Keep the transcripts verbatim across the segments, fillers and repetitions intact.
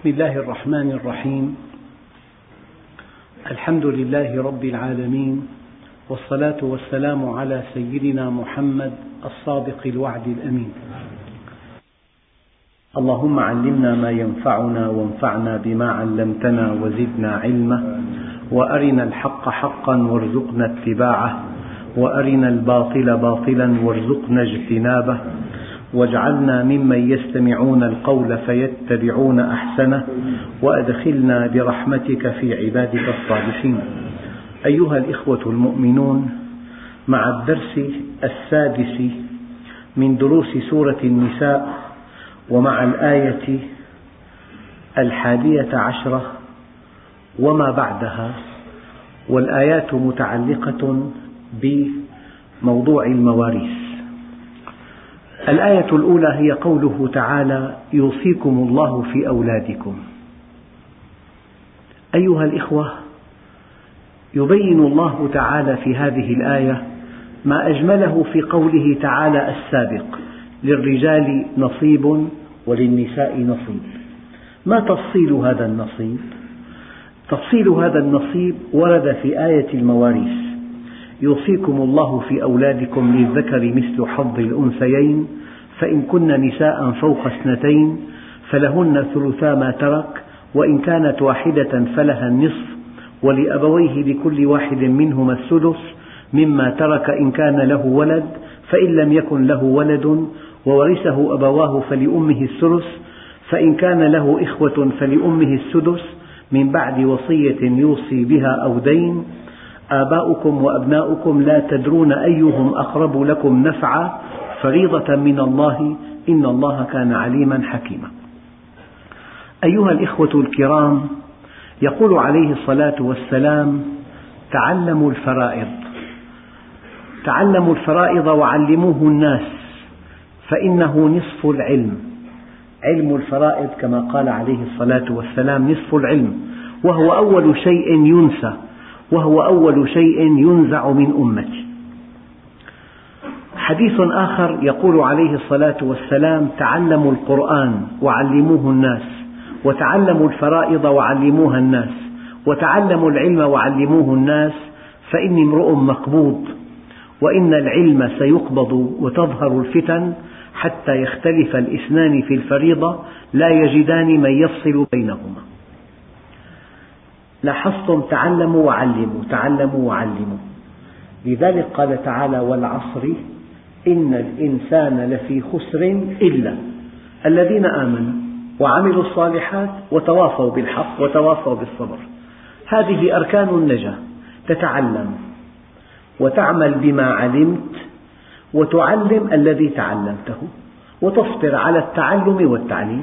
بسم الله الرحمن الرحيم. الحمد لله رب العالمين، والصلاة والسلام على سيدنا محمد الصادق الوعد الأمين. اللهم علمنا ما ينفعنا وانفعنا بما علمتنا وزدنا علما، وأرنا الحق حقا وارزقنا اتباعه، وأرنا الباطل باطلا وارزقنا اجتنابه، واجعلنا ممن يستمعون القول فيتبعون أحسنه، وأدخلنا برحمتك في عبادك الصالحين. أيها الإخوة المؤمنون، مع الدرس السادس من دروس سورة النساء، ومع الآية الحادية عشرة وما بعدها، والآيات متعلقة بموضوع المواريث. الآية الأولى هي قوله تعالى: يوصيكم الله في أولادكم. أيها الإخوة، يبين الله تعالى في هذه الآية ما أجمله في قوله تعالى السابق: للرجال نصيب وللنساء نصيب. ما تفصيل هذا النصيب؟ تفصيل هذا النصيب ورد في آية المواريث: يوصيكم الله في أولادكم للذكر مثل حظ الأنثيين، فإن كن نساء فوق اثنتين فلهن ثلثا ما ترك، وإن كانت واحدة فلها النصف، ولأبويه لكل واحد منهما السدس مما ترك إن كان له ولد، فإن لم يكن له ولد وورثه أبواه فلأمه الثلث، فإن كان له إخوة فلأمه السدس من بعد وصية يوصي بها أو دين. آباؤكم وأبناؤكم لا تدرون أيهم أقرب لكم نفعا، فريضة من الله، إن الله كان عليما حكيما. أيها الإخوة الكرام، يقول عليه الصلاة والسلام: تعلموا الفرائض، تعلموا الفرائض وعلموه الناس، فإنه نصف العلم. علم الفرائض كما قال عليه الصلاة والسلام نصف العلم، وهو أول شيء ينسى، وهو أول شيء ينزع من أمتي. حديث آخر يقول عليه الصلاة والسلام: تعلموا القرآن وعلموه الناس، وتعلموا الفرائض وعلموها الناس، وتعلموا العلم وعلموه الناس، فإني امرؤ مقبوض، وإن العلم سيقبض وتظهر الفتن حتى يختلف الاثنان في الفريضة لا يجدان من يفصل بينهما. لاحظتم؟ تعلموا وعلموا، تعلموا وعلموا. لذلك قال تعالى: والعصر إن الإنسان لفي خسر إلا الذين آمنوا وعملوا الصالحات وتواصوا بالحق وتواصوا بالصبر. هذه أركان النجاة: تتعلم وتعمل بما علمت، وتعلم الذي تعلمته، وتصبر على التعلم والتعليم.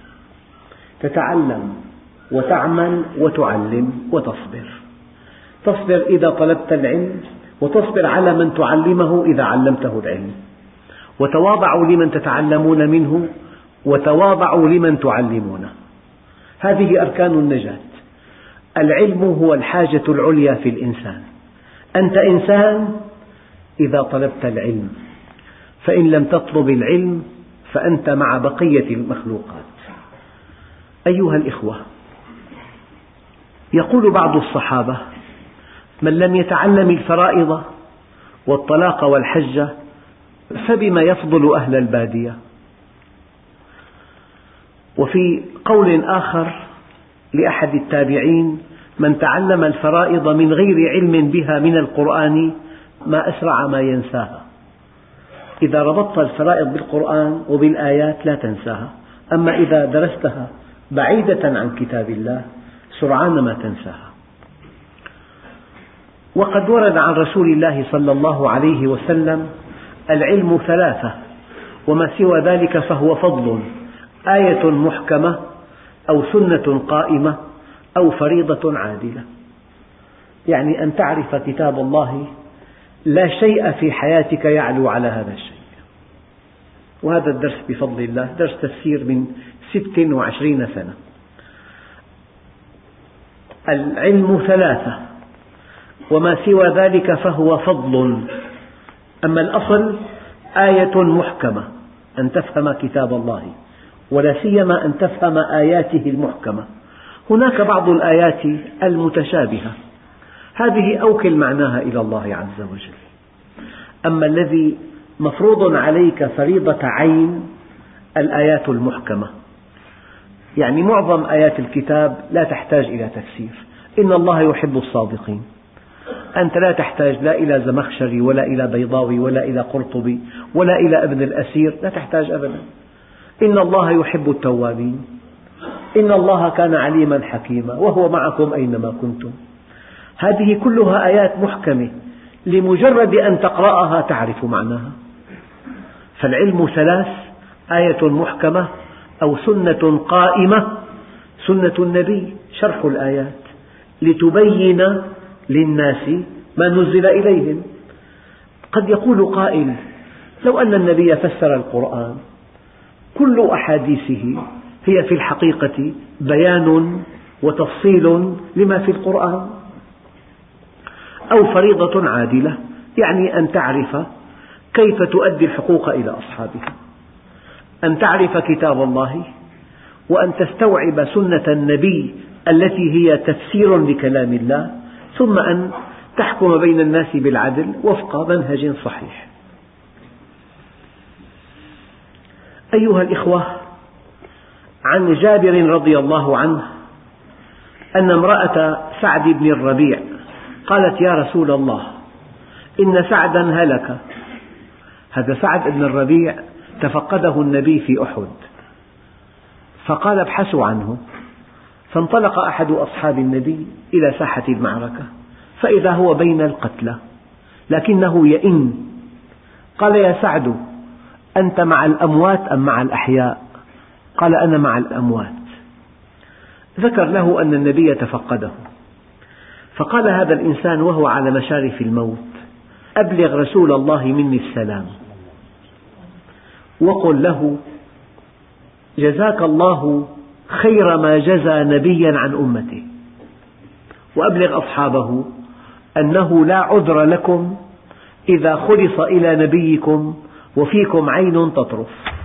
تتعلم وتعمل وتعلم وتصبر. تصبر إذا طلبت العلم، وتصبر على من تعلمه إذا علمته العلم. وتواضعوا لمن تتعلمون منه، وتواضعوا لمن تعلمونه. هذه أركان النجاة. العلم هو الحاجة العليا في الإنسان. أنت إنسان إذا طلبت العلم، فإن لم تطلب العلم فأنت مع بقية المخلوقات. أيها الإخوة، يقول بعض الصحابة: من لم يتعلم الفرائض والطلاق والحج فبما يفضل أهل البادية. وفي قول آخر لأحد التابعين: من تعلم الفرائض من غير علم بها من القرآن ما أسرع ما ينساها. إذا ربطت الفرائض بالقرآن وبالآيات لا تنساها، أما إذا درستها بعيدة عن كتاب الله سرعان ما تنساها. وقد ورد عن رسول الله صلى الله عليه وسلم: العلم ثلاثة، وما سوى ذلك فهو فضل: آية محكمة، أو سنة قائمة، أو فريضة عادلة. يعني أن تعرف كتاب الله، لا شيء في حياتك يعلو على هذا الشيء. وهذا الدرس بفضل الله درس تفسير من ست وعشرين سنة. العلم ثلاثة، وما سوى ذلك فهو فضل. أما الأصل آية محكمة، أن تفهم كتاب الله، ولا سيما أن تفهم آياته المحكمة. هناك بعض الآيات المتشابهة، هذه أوكل معناها إلى الله عز وجل. أما الذي مفروض عليك فريضة عين الآيات المحكمة، يعني معظم آيات الكتاب لا تحتاج إلى تفسير. إن الله يحب الصادقين، أنت لا تحتاج لا إلى زمخشري ولا إلى بيضاوي ولا إلى قرطبي ولا إلى ابن الأثير، لا تحتاج أبدا. إن الله يحب التوابين، إن الله كان عليما حكيما، وهو معكم أينما كنتم. هذه كلها آيات محكمة، لمجرد أن تقرأها تعرف معناها. فالعلم ثلاث: آية محكمة، أو سنة قائمة، سنة النبي شرح الآيات لتبين للناس ما نزل إليهم. قد يقول قائل: لو أن النبي فسر القرآن، كل أحاديثه هي في الحقيقة بيان وتفصيل لما في القرآن، أو فريضة عادلة، يعني أن تعرف كيف تؤدي الحقوق إلى أصحابها، أن تعرف كتاب الله، وأن تستوعب سنة النبي التي هي تفسير لكلام الله، ثم أن تحكم بين الناس بالعدل وفق منهج صحيح. أيها الإخوة، عن جابر رضي الله عنه أن امرأة سعد بن الربيع قالت: يا رسول الله، إن سعدا هلك. هذا سعد بن الربيع تفقده النبي في أحد، فقال: ابحثوا عنه. فانطلق أحد أصحاب النبي إلى ساحة المعركة، فإذا هو بين القتلى، لكنه يئن. قال: يا سعد، أنت مع الأموات أم مع الأحياء؟ قال: أنا مع الأموات. ذكر له أن النبي تفقده، فقال هذا الإنسان وهو على مشارف الموت: أبلغ رسول الله مني السلام، وقل له: جزاك الله خير ما جزى نبيا عن أمته، وأبلغ أصحابه أنه لا عذر لكم إذا خلص إلى نبيكم وفيكم عين تطرف.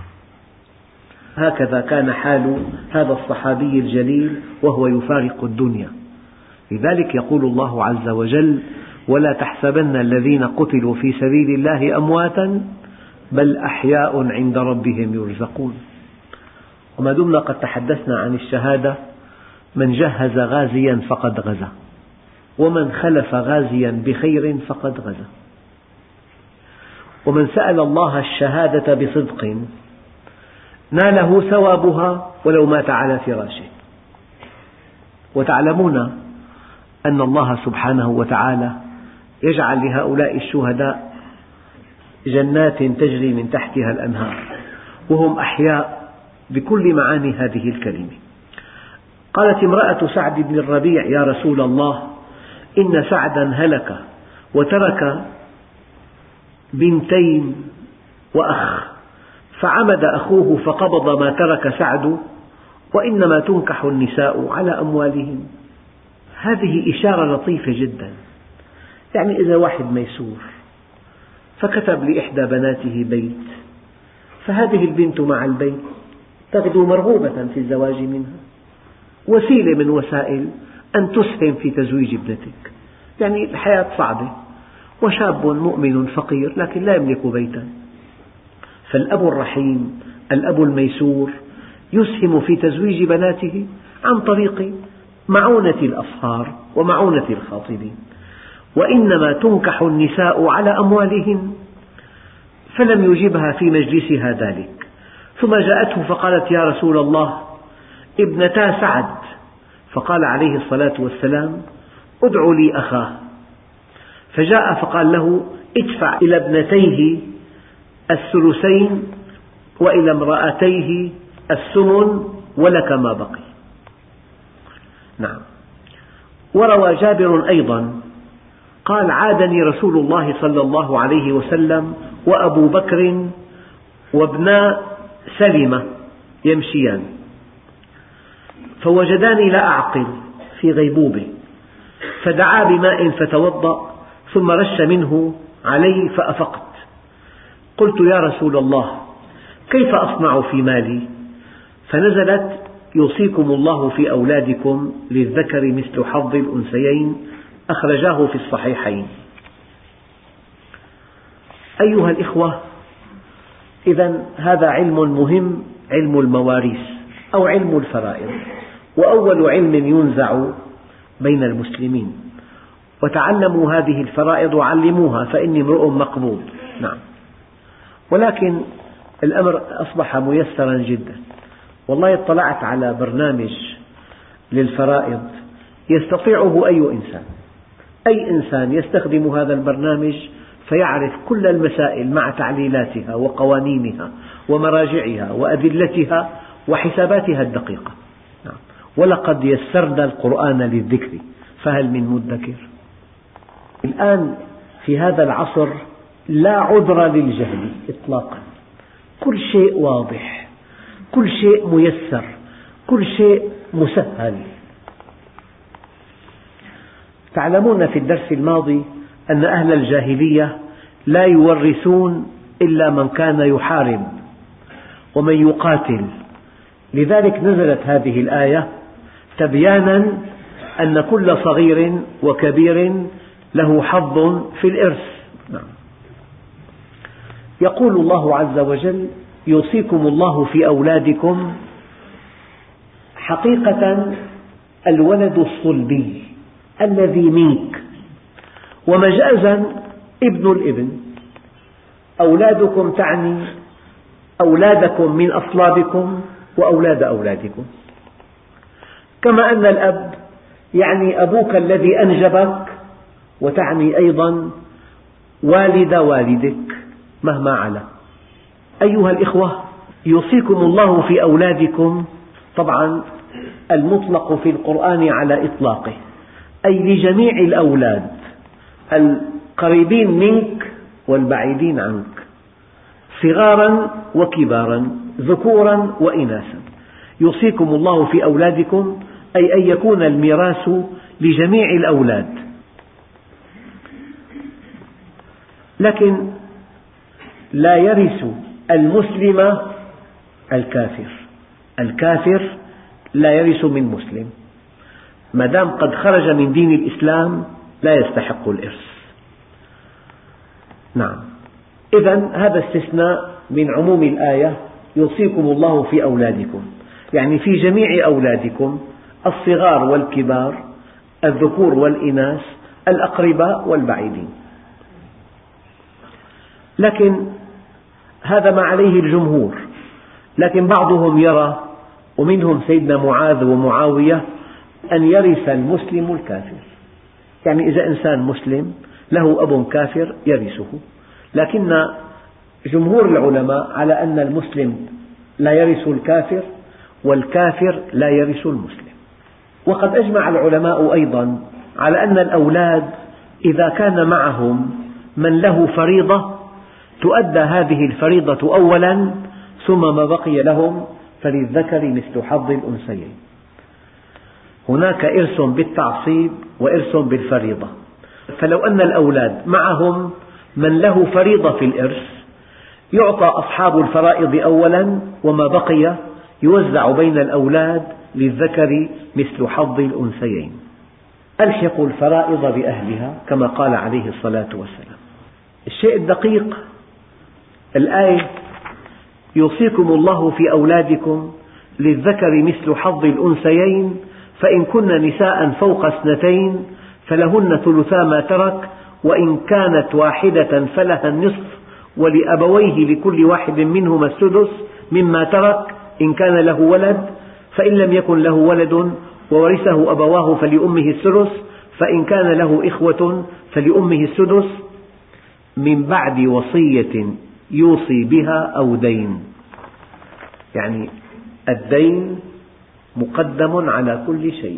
هكذا كان حال هذا الصحابي الجليل وهو يفارق الدنيا. لذلك يقول الله عز وجل: ولا تحسبن الذين قتلوا في سبيل الله أمواتا بل أحياء عند ربهم يرزقون. وما دمنا قد تحدثنا عن الشهادة، من جهز غازيا فقد غزا، ومن خلف غازيا بخير فقد غزا، ومن سأل الله الشهادة بصدق ناله ثوابها ولو مات على فراشه. وتعلمون أن الله سبحانه وتعالى يجعل لهؤلاء الشهداء جنات تجري من تحتها الأنهار، وهم أحياء بكل معاني هذه الكلمة. قالت امرأة سعد بن الربيع: يا رسول الله، إن سعدا هلك وترك بنتين وأخ، فعمد أخوه فقبض ما ترك سعد، وإنما تنكح النساء على أموالهم. هذه إشارة لطيفة جدا. يعني إذا واحد ميسور فكتب لإحدى بناته بيت، فهذه البنت مع البيت تغدو مرغوبة في الزواج منها، وسيلة من وسائل أن تسهم في تزويج ابنتك. يعني الحياة صعبة، وشاب مؤمن فقير لكن لا يملك بيتا، فالأب الرحيم الأب الميسور يسهم في تزويج بناته عن طريق معونة الأصهار ومعونة الخاطبين. وإنما تنكح النساء على أموالهن، فلم يجبها في مجلسها ذلك. ثم جاءته فقالت: يا رسول الله، ابنتا سعد. فقال عليه الصلاة والسلام: ادع لي أخاه. فجاء فقال له: ادفع إلى ابنتيه الثلثين وإلى امرأتيه الثمن ولك ما بقي. نعم. وروى جابر أيضا قال: عادني رسول الله صلى الله عليه وسلم وأبو بكر وابنا سلمة يمشيان، فوجداني لا أعقل في غيبوبة، فدعا بماء فتوضأ ثم رش منه علي فأفقت. قلت: يا رسول الله، كيف أصنع في مالي؟ فنزلت يوصيكم الله في أولادكم للذكر مثل حظ الأنثيين، أخرجاه في الصحيحين. أيها الإخوة، إذن هذا علم مهم، علم المواريث أو علم الفرائض، وأول علم ينزع بين المسلمين، وتعلموا هذه الفرائض وعلموها فإني امرؤ مقبوض. نعم، ولكن الأمر أصبح ميسرا جدا. والله اطلعت على برنامج للفرائض يستطيعه أي إنسان، أي إنسان يستخدم هذا البرنامج فيعرف كل المسائل مع تعليلاتها وقوانينها ومراجعها وأدلتها وحساباتها الدقيقة. نعم. ولقد يسرنا القرآن للذكر فهل من مدكر. الآن في هذا العصر لا عذر للجهل إطلاقا، كل شيء واضح، كل شيء ميسر، كل شيء مسهل. تعلمون في الدرس الماضي أن أهل الجاهلية لا يورثون إلا من كان يحارب ومن يقاتل، لذلك نزلت هذه الآية تبيانا أن كل صغير وكبير له حظ في الإرث. يقول الله عز وجل: يوصيكم الله في أولادكم. حقيقة الولد الصلبي الذي منك، ومجازا ابن الابن. أولادكم تعني أولادكم من أصلابكم وأولاد أولادكم، كما أن الأب يعني أبوك الذي أنجبك، وتعني أيضا والد والدك مهما علا. أيها الإخوة، يوصيكم الله في أولادكم، طبعا المطلق في القرآن على إطلاقه، أي لجميع الأولاد القريبين منك والبعيدين عنك، صغارا وكبارا، ذكورا وإناثا. يوصيكم الله في أولادكم أي أن يكون الميراث لجميع الأولاد. لكن لا يرث المسلم الكافر، الكافر لا يرث من مسلم، ما دام قد خرج من دين الإسلام لا يستحق الإرث. نعم، إذن هذا استثناء من عموم الآية: يوصيكم الله في أولادكم، يعني في جميع أولادكم، الصغار والكبار، الذكور والإناث، الأقرباء والبعيدين. لكن هذا ما عليه الجمهور، لكن بعضهم يرى، ومنهم سيدنا معاذ ومعاوية، أن يرث المسلم الكافر، يعني إذا إنسان مسلم له أب كافر يرثه، لكن جمهور العلماء على أن المسلم لا يرث الكافر والكافر لا يرث المسلم. وقد أجمع العلماء أيضا على أن الأولاد إذا كان معهم من له فريضة تؤدى هذه الفريضة أولا، ثم ما بقي لهم فللذكر مثل حظ الأنثيين. هناك إرث بالتعصيب وإرث بالفريضة، فلو أن الأولاد معهم من له فريضة في الإرث يعطى أصحاب الفرائض أولا، وما بقي يوزع بين الأولاد للذكر مثل حظ الأنثيين. ألحقوا الفرائض بأهلها كما قال عليه الصلاة والسلام. الشيء الدقيق الآية: يوصيكم الله في أولادكم للذكر مثل حظ الأنثيين، فإن كن نساء فوق اثنتين فلهن ثلثا ما ترك، وإن كانت واحدة فلها النصف، ولأبويه لكل واحد منهما السدس مما ترك إن كان له ولد، فإن لم يكن له ولد وورثه أبواه فلأمه الثلث، فإن كان له إخوة فلأمه السدس، من بعد وصية يوصي بها أو دين. يعني الدين مقدم على كل شيء،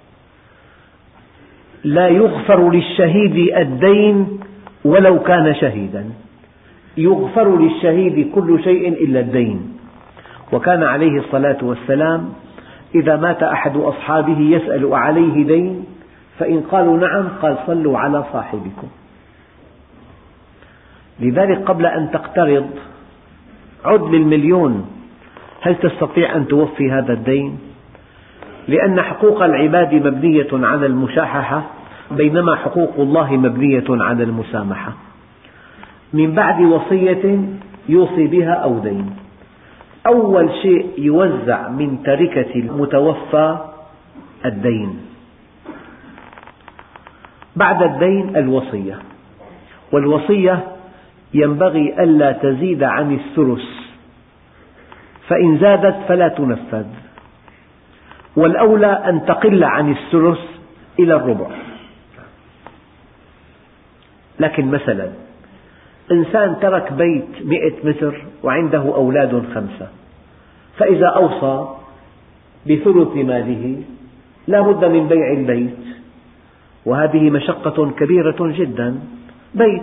لا يغفر للشهيد الدين ولو كان شهيدا، يغفر للشهيد كل شيء إلا الدين. وكان عليه الصلاة والسلام إذا مات أحد أصحابه يسأل عليه دين، فإن قالوا نعم قال: صلوا على صاحبكم. لذلك قبل أن تقترض عد للمليون، هل تستطيع أن توفي هذا الدين؟ لأن حقوق العباد مبنية على المشاححة، بينما حقوق الله مبنية على المسامحة. من بعد وصية يوصي بها أو دين. أول شيء يوزع من تركة المتوفى الدين، بعد الدين الوصية، والوصية ينبغي ألا تزيد عن الثلث، فإن زادت فلا تنفذ، والأولى أن تقل عن الثلث إلى الربع. لكن مثلا إنسان ترك بيت مئة متر وعنده أولاد خمسة، فإذا أوصى بثلث ماله لا بد من بيع البيت، وهذه مشقة كبيرة جدا، بيت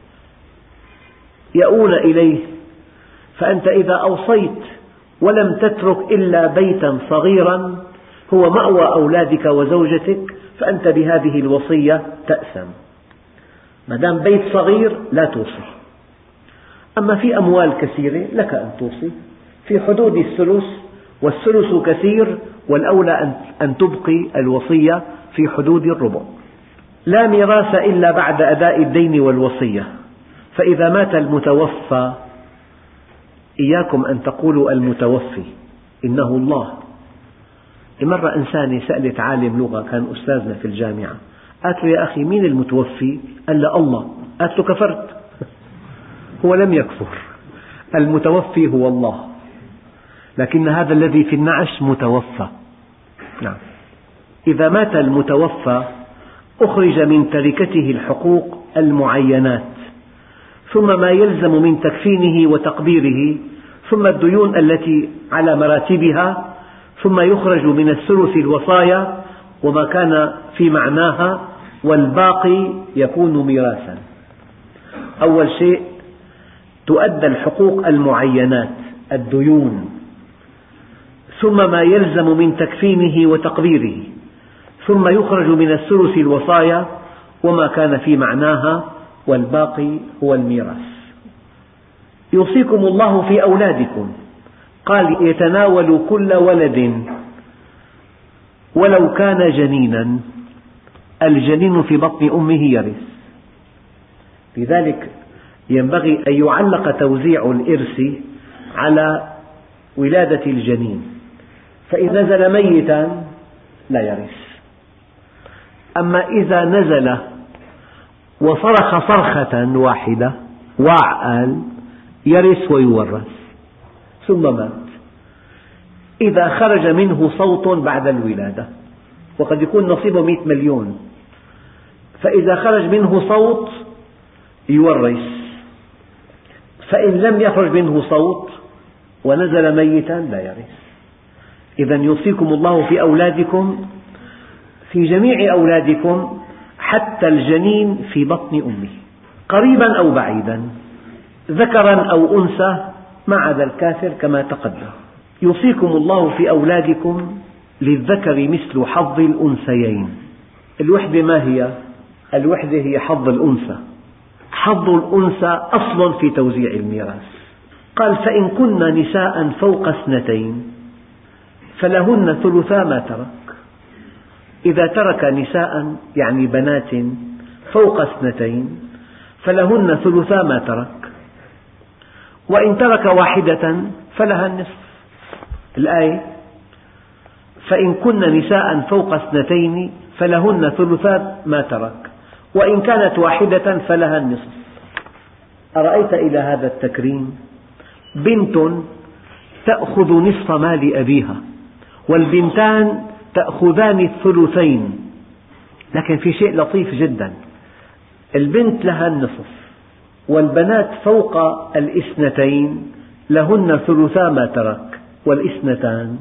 يأون إليه. فأنت إذا أوصيت ولم تترك إلا بيتا صغيرا هو مأوى أولادك وزوجتك، فأنت بهذه الوصية تأثم. ما دام بيت صغير لا توصي. أما في أموال كثيرة لك أن توصي في حدود الثلث، والثلث كثير، والأولى أن تبقي الوصية في حدود الربع. لا ميراث إلا بعد أداء الدين والوصية، فإذا مات المتوفى، إياكم أن تقولوا المتوفي، إنه الله. مرة إنسانة سألت عالم لغة كان أستاذنا في الجامعة، قالت له يا أخي مين المتوفي؟ قال له الله. قالت له كفرت. هو لم يكفر، المتوفي هو الله، لكن هذا الذي في النعش متوفى. نعم. إذا مات المتوفى أخرج من تركته الحقوق المعينات، ثم ما يلزم من تكفينه وتقبيره، ثم الديون التي على مراتبها، ثم يخرج من الثلث الوصايا وما كان في معناها، والباقي يكون ميراثا. أول شيء تؤدى الحقوق المعينات، الديون، ثم ما يلزم من تكفينه وتقبيره، ثم يخرج من الثلث الوصايا وما كان في معناها، والباقي هو الميراث. يوصيكم الله في أولادكم، قال يتناول كل ولد ولو كان جنينا، الجنين في بطن أمه يرث. لذلك ينبغي أن يعلق توزيع الإرث على ولادة الجنين، فإذا نزل ميتا لا يرث. أما إذا نزل وصرخ صرخة واحدة وعقل يرث ويورث، ثم مات. إذا خرج منه صوت بعد الولادة، وقد يكون نصيبه مئة مليون، فإذا خرج منه صوت يورث، فإن لم يخرج منه صوت ونزل ميتا لا يرث. إذا يوصيكم الله في أولادكم، في جميع أولادكم، حتى الجنين في بطن أمه، قريبا أو بعيدا، ذكرا أو أنثى، ما عدا الكافر كما تقدم. يوصيكم الله في أولادكم للذكر مثل حظ الأنثيين. الوحدة ما هي؟ الوحدة هي حظ الأنثى. حظ الأنثى أصل في توزيع الميراث. قال فإن كن نساء فوق اثنتين فلهن ثلثا ما ترك. إذا ترك نساء يعني بنات فوق اثنتين فلهن ثلثا ما ترك، وإن ترك واحدة فلها النصف. الآية فإن كن نساء فوق اثنتين فلهن ثلثا ما ترك، وإن كانت واحدة فلها النصف. أرأيت إلى هذا التكريم؟ بنت تأخذ نصف مال أبيها، والبنتان تأخذان الثلثين. لكن في شيء لطيف جدا، البنت لها النصف، والبنات فوق الاثنتين لهن ثلثا ما ترك، والاثنتان.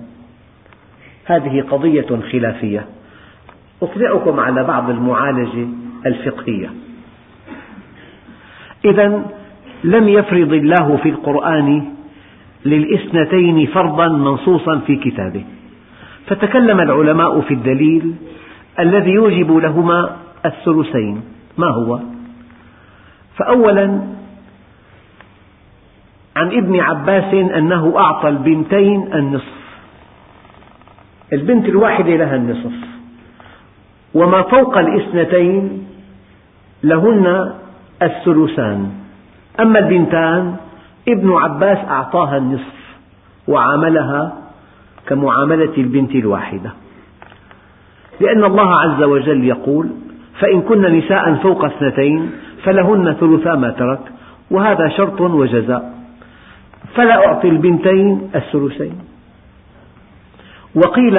هذه قضية خلافية. أطلعكم على بعض المعالجة الفقهية. إذا لم يفرض الله في القرآن للاثنتين فرضا منصوصا في كتابه، فتكلم العلماء في الدليل الذي يوجب لهما الثلثين ما هو؟ فأولا عن ابن عباس أنه أعطى البنتين النصف، البنت الواحدة لها النصف، وما فوق الاثنتين لهن الثلثان. أما البنتان ابن عباس أعطاها النصف وعاملها كمعاملة البنت الواحدة، لأن الله عز وجل يقول: فإن كن نساء فوق اثنتين فلهن ثلثا ما ترك، وهذا شرط وجزاء، فلا أعطي البنتين الثلثين. وقيل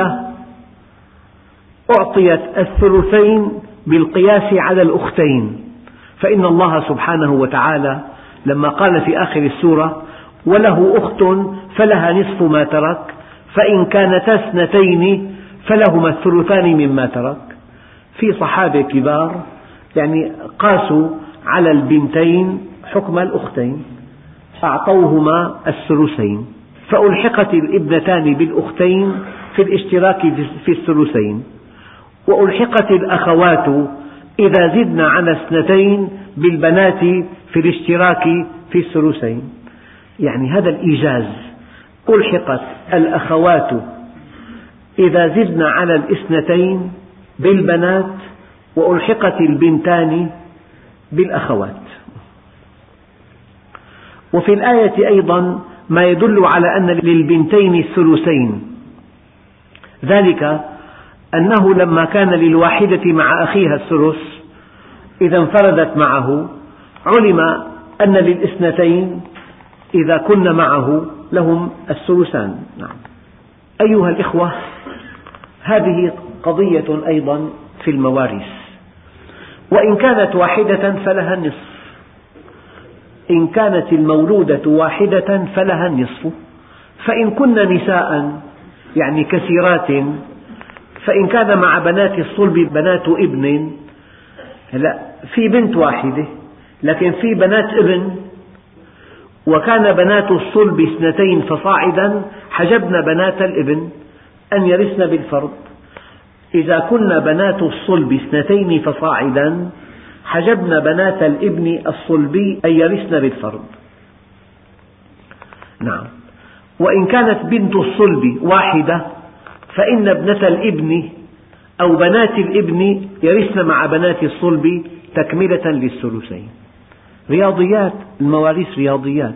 أعطيت الثلثين بالقياس على الأختين، فإن الله سبحانه وتعالى لما قال في آخر السورة: وله أخت فلها نصف ما ترك فإن كانتا اثنتين فلهما الثلثان مما ترك، في صحابة كبار يعني قاسوا على البنتين حكم الأختين، أعطوهما الثلثين، فألحقت الابنتان بالأختين في الاشتراك في الثلثين، وألحقت الأخوات إذا زدن على اثنتين بالبنات في الاشتراك في الثلثين. يعني هذا الإيجاز، ألحقت الأخوات إذا زدن على الاثنتين بالبنات، وألحقت البنتان بالأخوات. وفي الآية أيضا ما يدل على أن للبنتين الثلثين، ذلك أنه لما كان للواحدة مع أخيها الثلث إذا انفردت معه، علم أن للاثنتين إذا كن معه لهم الثلثان. نعم. أيها الإخوة، هذه قضية أيضا في المواريث، وإن كانت واحدة فلها النصف، إن كانت المولودة واحدة فلها النصف، فإن كن نساء يعني كثيرات، فإن كان مع بنات الصلب بنات ابن، لا في بنت واحدة لكن في بنات ابن، وكان بنات الصلب اثنتين فصاعدا، حجبن بنات الابن أن يرثن بالفرض. إذا كن بنات الصلب اثنتين فصاعدا حجبن بنات الابن الصلبي أن يرثن بالفرض. نعم. وإن كانت بنت الصلب واحدة فإن ابنة الابن أو بنات الابن يرثن مع بنات الصلب تكملة للثلثين. رياضيات، المواريث رياضيات.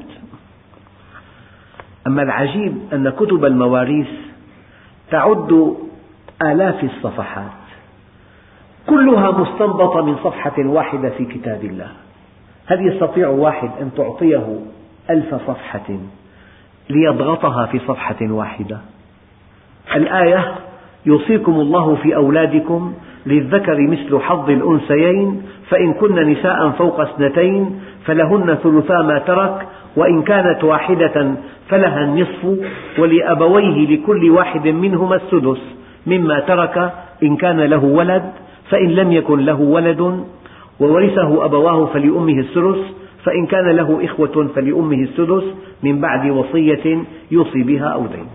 أما العجيب أن كتب المواريث تعد آلاف الصفحات، كلها مستنبطة من صفحة واحدة في كتاب الله. هل يستطيع واحد أن تعطيه ألف صفحة ليضغطها في صفحة واحدة؟ الآية: يوصيكم الله في أولادكم للذكر مثل حظ الأنثيين فإن كن نساء فوق اثنتين فلهن ثلثا ما ترك وإن كانت واحدة فلها النصف ولأبويه لكل واحد منهما السدس مما ترك إن كان له ولد، فإن لم يكن له ولد وورثه أبواه فلأمه الثلث، فإن كان له إخوة فلأمه السدس من بعد وصية يوصي بها أو دين.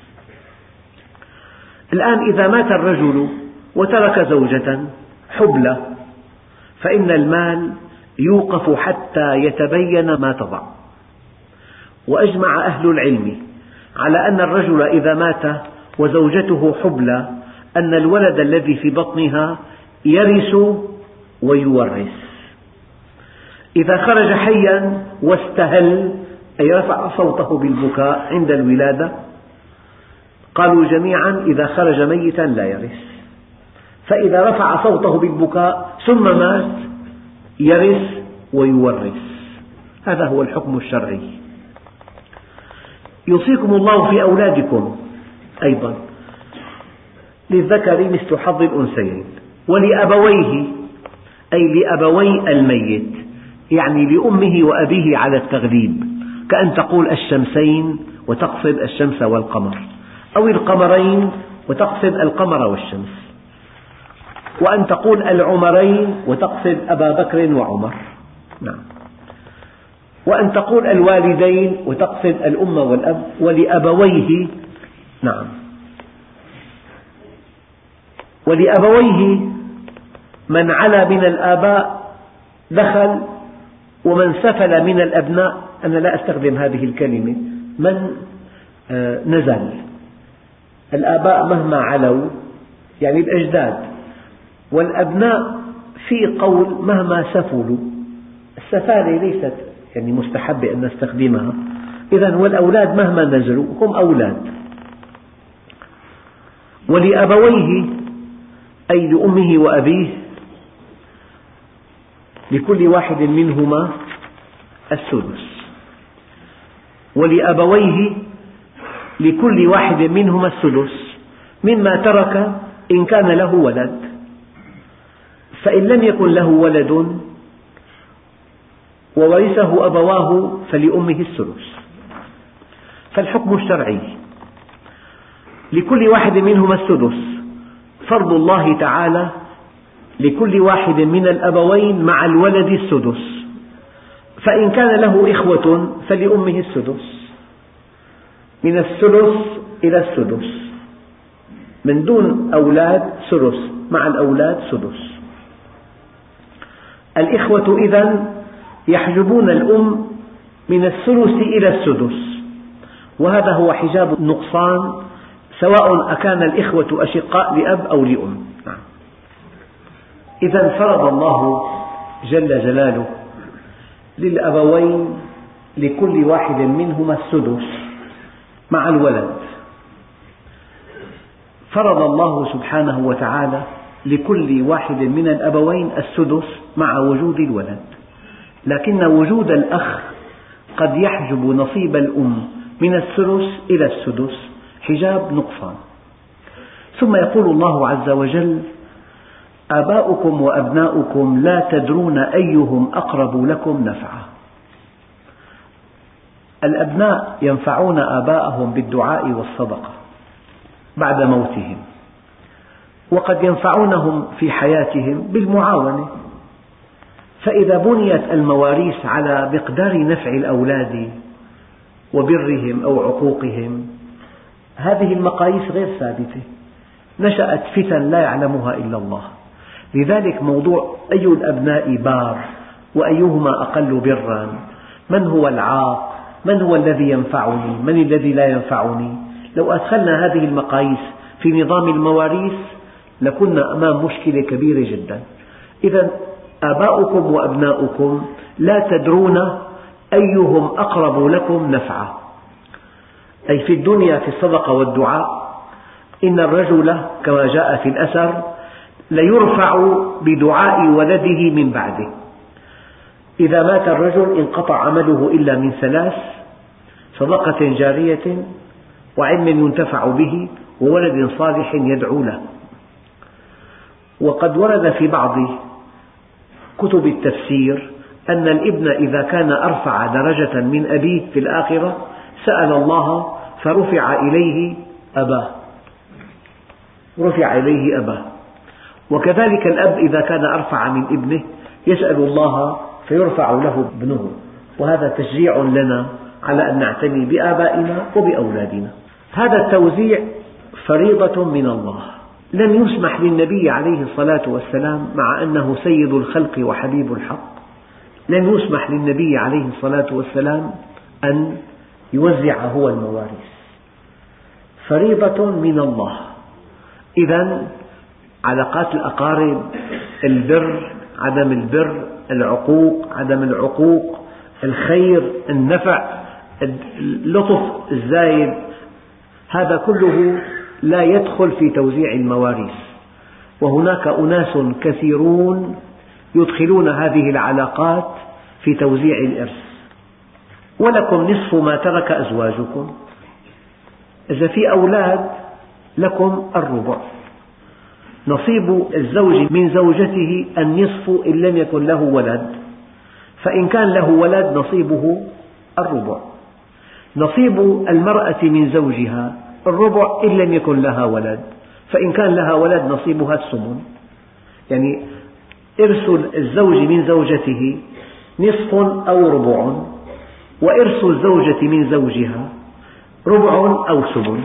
الآن إذا مات الرجل وترك زوجة حبلى فإن المال يوقف حتى يتبين ما تضع. وأجمع أهل العلم على أن الرجل إذا مات وزوجته حبلى أن الولد الذي في بطنها يرث ويورث. إذا خرج حيا واستهل أي رفع صوته بالبكاء عند الولادة، قالوا جميعا إذا خرج ميتا لا يرث، فإذا رفع صوته بالبكاء ثم مات يرث ويورث. هذا هو الحكم الشرعي. يوصيكم الله في أولادكم أيضا للذكر مثل حظ الأنثيين ولأبويه أي لأبوي الميت، يعني لأمه وأبيه على التغليب، كأن تقول الشمسين وتقصد الشمس والقمر، أو القمرين وتقصد القمر والشمس، وأن تقول العمرين وتقصد أبا بكر وعمر. نعم. وأن تقول الوالدين وتقصد الأم والأب ولأبويه. نعم. ولأبويه من علا من الآباء دخل ومن سفل من الأبناء، أنا لا أستخدم هذه الكلمة، من نزل. الآباء مهما علوا يعني الأجداد، والأبناء في قول مهما سفلوا. السفالة ليست يعني مستحبة أن نستخدمها، إذن والأولاد مهما نزلوا هم أولاد. ولأبويه أي لأمه وأبيه لكل واحد منهما السدس. ولأبويه لكل واحد منهما السدس مما ترك إن كان له ولد، فإن لم يكن له ولد وورثه أبواه فلأمه السدس. فالحكم الشرعي لكل واحد منهما السدس، فرض الله تعالى لكل واحد من الأبوين مع الولد السدس، فإن كان له إخوة فلأمه السدس، من الثلث إلى السدس، من دون أولاد ثلث، مع الأولاد سدس. الإخوة إذن يحجبون الأم من الثلث إلى السدس، وهذا هو حجاب النقصان، سواء أكان الإخوة أشقاء لأب أو لأم. إذن فرض الله جل جلاله للأبوين لكل واحد منهما السدس مع الولد. فرض الله سبحانه وتعالى لكل واحد من الأبوين السدس مع وجود الولد، لكن وجود الأخ قد يحجب نصيب الأم من الثلث إلى السدس حجاب نقصان. ثم يقول الله عز وجل: آباؤكم وأبناؤكم لا تدرون أيهم أقرب لكم نفعا. الأبناء ينفعون آباءهم بالدعاء والصدقة بعد موتهم، وقد ينفعونهم في حياتهم بالمعاونة. فإذا بنيت المواريث على مقدار نفع الأولاد وبرهم أو عقوقهم، هذه المقاييس غير ثابتة، نشأت فتن لا يعلمها إلا الله. لذلك موضوع أي الأبناء بار وأيهما أقل برا، من هو العاق، من هو الذي ينفعني، من الذي لا ينفعني، لو أدخلنا هذه المقاييس في نظام المواريث لكنا أمام مشكلة كبيرة جدا. إذن آباؤكم وأبناؤكم لا تدرون أيهم أقرب لكم نفعا، أي في الدنيا في الصدقة والدعاء إن الرجل كما جاء في الأثر ليرفع بدعاء ولده من بعده. إذا مات الرجل انقطع عمله إلا من ثلاث: صدقة جارية، وعلم ينتفع به، وولد صالح يدعو له. وقد ورد في بعض كتب التفسير أن الابن إذا كان أرفع درجة من أبيه في الآخرة سأل الله فرفع إليه أباه، رفع إليه أباه. وكذلك الأب إذا كان أرفع من ابنه يسأل الله فيرفع له ابنه. وهذا تشجيع لنا على أن نعتني بآبائنا وبأولادنا. هذا التوزيع فريضة من الله، لم يسمح للنبي عليه الصلاة والسلام مع أنه سيد الخلق وحبيب الحق، لم يسمح للنبي عليه الصلاة والسلام أن يوزع هو المواريث، فريضة من الله. إذن علاقات الأقارب، البر، عدم البر، العقوق، عدم العقوق، الخير، النفع، اللطف الزايد، هذا كله لا يدخل في توزيع المواريث. وهناك أناس كثيرون يدخلون هذه العلاقات في توزيع الإرث. ولكم نصف ما ترك أزواجكم، إذا في أولاد لكم الربع. نصيب الزوج من زوجته النصف إن لم يكن له ولد، فإن كان له ولد نصيبه الربع. نصيب المرأة من زوجها الربع إن لم يكن لها ولد، فإن كان لها ولد نصيبها الثمن. يعني إرث الزوج من زوجته نصف أو ربع، وإرث الزوجة من زوجها ربع أو ثمن.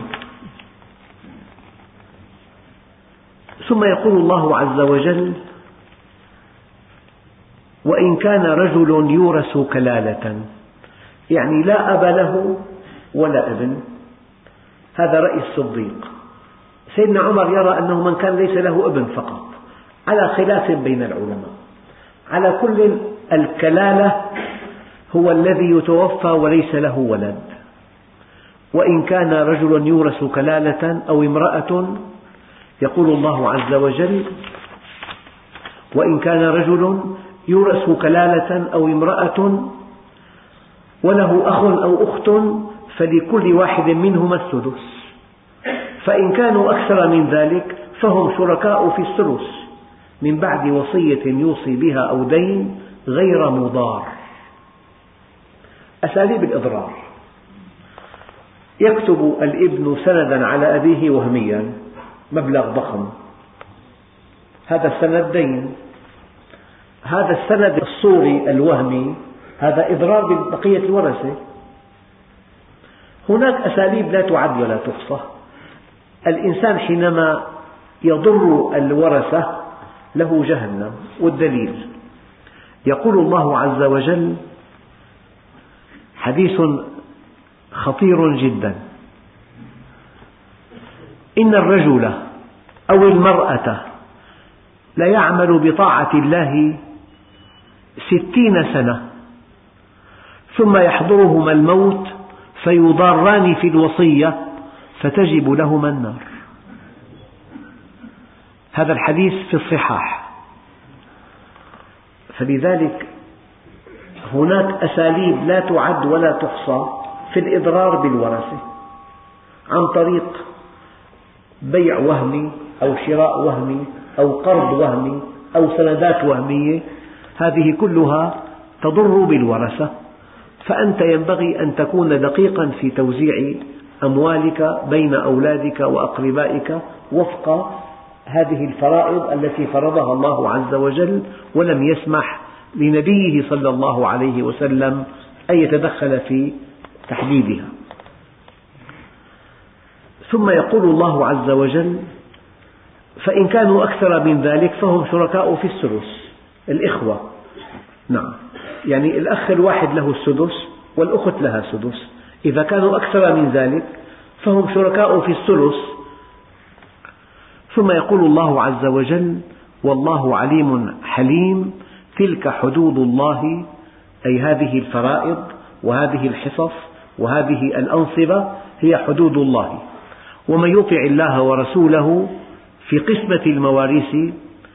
ثم يقول الله عز وجل: وإن وإن كان رجل يورث كلالة، يعني لا أب له ولا ابن. هذا رأي الصديق. سيدنا عمر يرى أنه من كان ليس له ابن فقط، على خلاف بين العلماء. على كل، الكلالة هو الذي يتوفى وليس له ولد. وإن كان رجل يورث كلالة أو امرأة، يقول الله عز وجل: وإن كان رجل يورث كلالة أو امرأة وله أخ أو أخت فلكل واحد منهما السدس، فإن كانوا أكثر من ذلك فهم شركاء في الثلث من بعد وصية يوصي بها أو دين غير مضار. أساليب الإضرار: يكتب الابن سندا على أبيه وهميا مبلغ ضخم، هذا السند دين. هذا السند الصوري الوهمي هذا إضرار ببقية الورثة. هناك أساليب لا تعد ولا تحصى. الإنسان حينما يضر الورثة له جهنم، والدليل يقول الله عز وجل حديث خطير جدا: إن الرجل أو المرأة ليعمل بطاعة الله ستين سنة ثم يحضرهما الموت فيضاران في الوصية فتجب لهما النار. هذا الحديث في الصحاح. فلذلك هناك أساليب لا تعد ولا تحصى في الإضرار بالورثة، عن طريق بيع وهمي أو شراء وهمي أو قرض وهمي أو سندات وهمية، هذه كلها تضر بالورثة. فأنت ينبغي أن تكون دقيقا في توزيع أموالك بين أولادك وأقربائك وفق هذه الفرائض التي فرضها الله عز وجل، ولم يسمح لنبيه صلى الله عليه وسلم أن يتدخل في تحديدها. ثم يقول الله عز وجل: فإن كانوا أكثر من ذلك فهم شركاء في الثلث. الإخوة، نعم، يعني الأخ الواحد له السدس والأخت لها سدس. إذا كانوا أكثر من ذلك فهم شركاء في الثلث. ثم يقول الله عز وجل: والله عليم حليم. تلك حدود الله، أي هذه الفرائض وهذه الحصص وهذه الأنصبة هي حدود الله. ومن يطع الله ورسوله في قسمة المواريث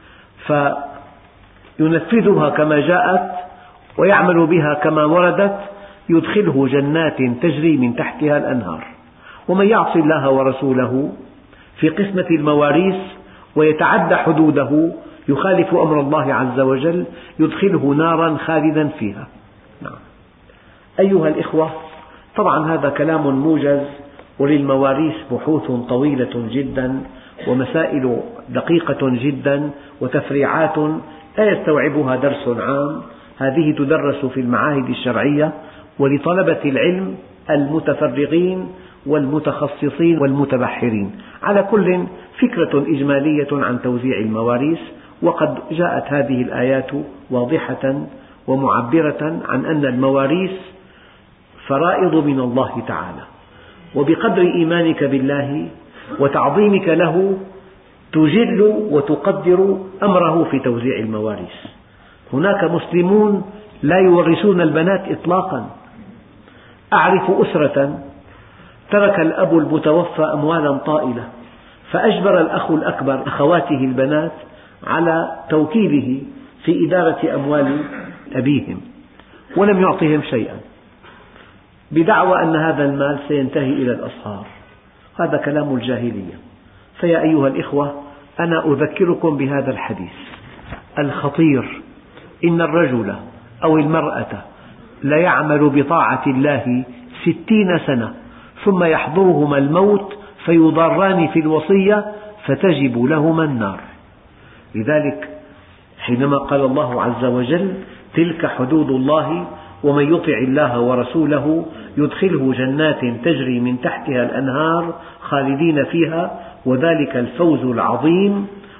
فينفذها كما جاءت ويعمل بها كما وردت يدخله جنات تجري من تحتها الأنهار. ومن يعص الله ورسوله في قسمة المواريث ويتعدى حدوده، يخالف أمر الله عز وجل، يدخله نارا خالدا فيها. نعم. أيها الإخوة، طبعا هذا كلام موجز، وللمواريث بحوث طويلة جدا ومسائل دقيقة جدا وتفريعات لا يستوعبها درس عام. هذه تدرس في المعاهد الشرعية ولطلبة العلم المتفرغين والمتخصصين والمتبحرين. على كل، فكرة إجمالية عن توزيع المواريث، وقد جاءت هذه الآيات واضحة ومعبرة عن أن المواريث فرائض من الله تعالى، وبقدر إيمانك بالله وتعظيمك له تجل وتقدر أمره في توزيع المواريث. هناك مسلمون لا يورثون البنات إطلاقا. أعرف أسرة ترك الأب المتوفى أموالا طائلة، فأجبر الأخ الأكبر أخواته البنات على توكيله في إدارة أموال أبيهم، ولم يعطهم شيئا، بدعوى أن هذا المال سينتهي إلى الأصهار. هذا كلام الجاهلية. فيا أيها الإخوة، أنا أذكركم بهذا الحديث الخطير: إن الرجل أو المرأة ليعمل بطاعة الله ستين سنة ثم يحضرهما الموت فيضاران في الوصية فتجب لهما النار. لذلك حينما قال الله عز وجل: تلك حدود الله ومن يطع الله ورسوله يدخله جنات تجري من تحتها الأنهار خالدين فيها وذلك الفوز العظيم،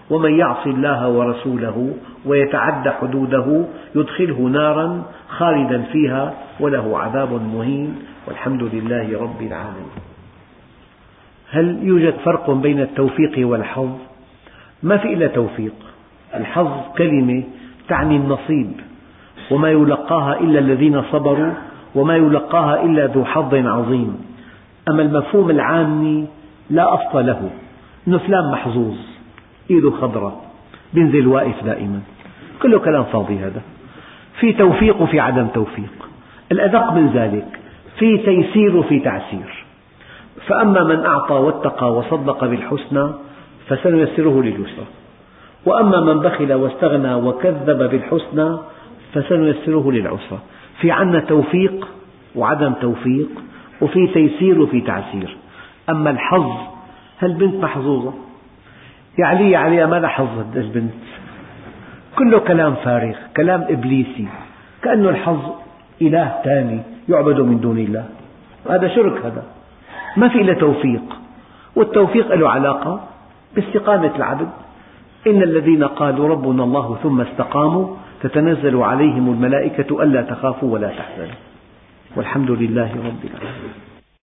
ومن يعص الله ورسوله ويتعد حدوده يدخله نارا خالدا فيها وله عذاب مهين والحمد لله رب العالمين. هل يوجد فرق بين التوفيق والحظ؟ ما في إلا توفيق. الحظ كلمة تعني النصيب، وما يلقاها إلا الذين صبروا، وما يلقاها إلا ذو حظ عظيم. أما المفهوم العامي لا أصل له، إنه فلان محظوظ، إيده خضراء، بينزل واقف دائما، كله كلام فاضي هذا. في توفيق وفي عدم توفيق. الأدق من ذلك في تيسير وفي تعسير. فأما من أعطى واتقى وصدق بالحسنى فسنيسره لليسرى، وأما من بخل واستغنى وكذب بالحسنى فسنيسره للعسرى. في عنا توفيق وعدم توفيق، وفي تيسير وفي تعسير. أما الحظ، هالبنت محظوظة، يا علي يا علي ما لها حظ البنت، كله كلام فارغ، كلام إبليسي، كأنه الحظ إله ثاني يعبد من دون الله. هذا شرك، هذا ما في إلا توفيق. والتوفيق له علاقة باستقامة العبد. إن الذين قالوا ربنا الله ثم استقاموا تتنزل عليهم الملائكة ألا تخافوا ولا تحزنوا والحمد لله رب العالمين.